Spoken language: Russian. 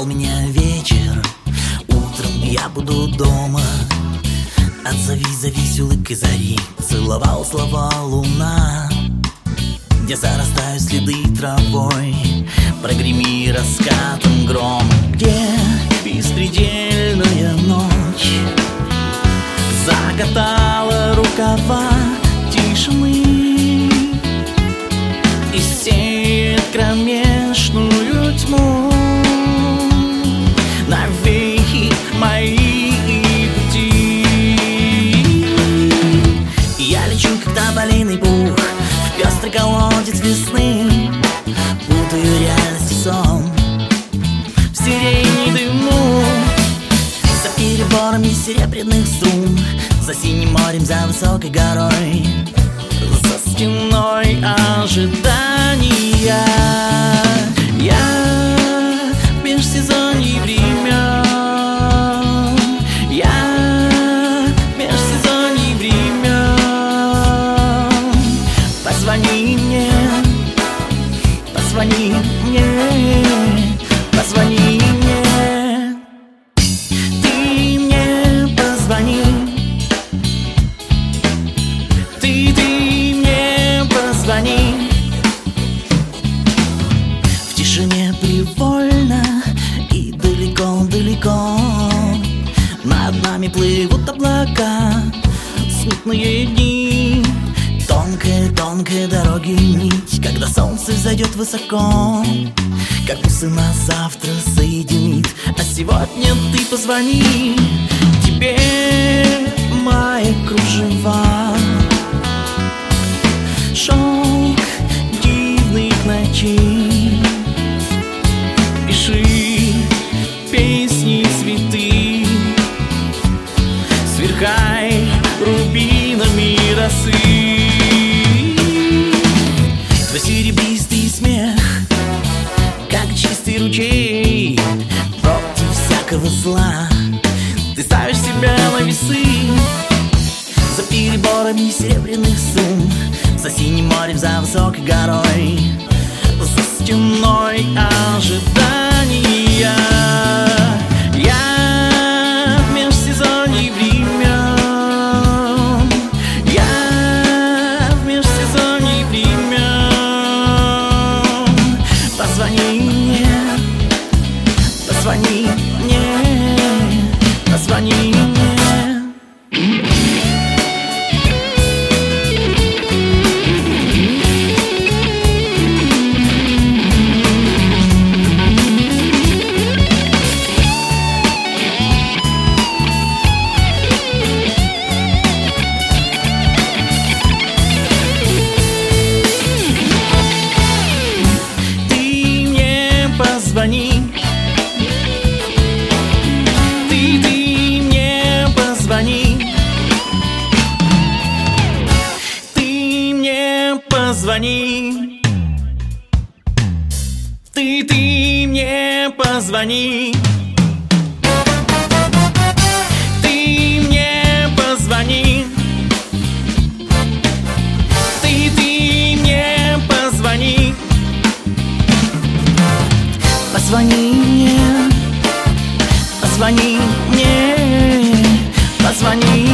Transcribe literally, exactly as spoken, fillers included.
Ждал меня вечер, утром я буду дома. Отзовись, зовись улыбкой зари, целовал слова луна. Где зарастают следы травой, прогреми раскатом гром. Где беспредельная ночь закатала рукава тишины и сеет кромешную тьму навеки мои пути. Я лечу, как тополиный пух, в пестрый колодец весны, путаю реальность и сон в сирени дыму. За переборами серебряных струн, за синим морем, за высокой горой, за стеной ожидания. Я в межсезонье времен, я в межсезонье времен. Позвони мне, позвони мне, позвони мне. Ты мне позвони, ты, ты мне позвони. В тишине привольно и далеко-далеко над нами плывут облака, смутные дни. Тонкая-тонкая дороги нить, когда солнце взойдет высоко, как будто нас завтра соединит. А сегодня ты позвони, тебе мои кружева, шелк дивных ночей. Пиши песни, цветы, сверкай рубинами росы. Твой серебристый смех, как чистый ручей, против всякого зла ты ставишь себя на весы. За переборами серебряных струн, за синим морем, за высокой горой, за стеной ожидания. Я в межсезонье времен, я в межсезонье времен. Позвони мне, позвони мне, позвони мне. Позвони, ты, ты мне позвони, ты мне позвони, ты, ты мне позвони, ты мне позвони, ты, ты мне позвони. Позвони мне, позвони мне, позвони.